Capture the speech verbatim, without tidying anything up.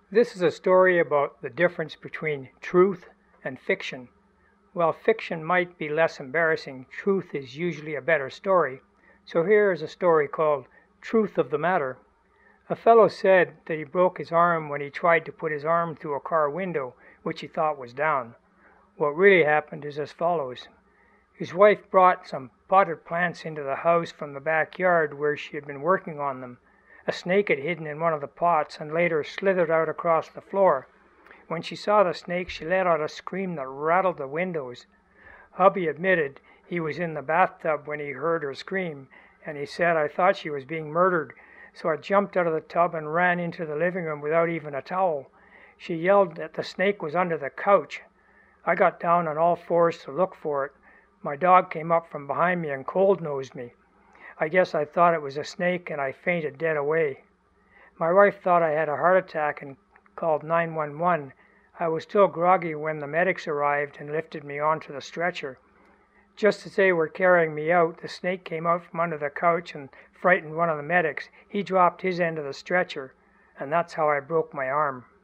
This is a story about the difference between truth and fiction. While fiction might be less embarrassing, truth is usually a better story. So here is a story called Truth of the Matter. A fellow said that he broke his arm when he tried to put his arm through a car window, which he thought was down. What really happened is as follows. His wife brought some potted plants into the house from the backyard where she had been working on them. A snake had hidden in one of the pots and later slithered out across the floor. When she saw the snake, she let out a scream that rattled the windows. Hubby admitted he was in the bathtub when he heard her scream, and he said, "I thought she was being murdered, so I jumped out of the tub and ran into the living room without even a towel. She yelled that the snake was under the couch. I got down on all fours to look for it. My dog came up from behind me and cold-nosed me. I guess I thought it was a snake and I fainted dead away. My wife thought I had a heart attack and called nine one one. I was still groggy when the medics arrived and lifted me onto the stretcher. Just as they were carrying me out, the snake came out from under the couch and frightened one of the medics. He dropped his end of the stretcher, and that's how I broke my arm."